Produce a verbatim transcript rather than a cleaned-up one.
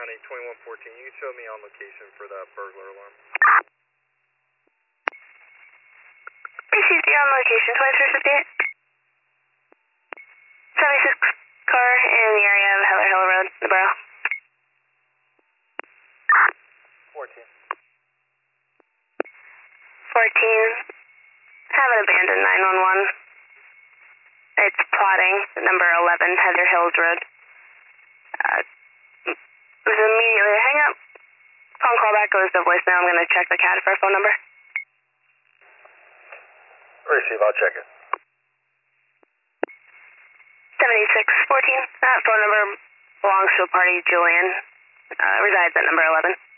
County, twenty-one fourteen. You can show me on location for that burglar alarm. B C D on location, twenty-three fifty-eight. seventy-six car in the area of Heller Hill Road, the borough. fourteen. fourteen. Have an abandoned nine one one. It's plotting, number eleven, Heather Hills Road. Uh, it was immediately a hang up. Phone call back goes to voicemail. I'm going to check the C A D for a phone number. Receive, I'll check it. seventy-six fourteen. That phone number belongs to a party, Julian. Uh, resides at number eleven.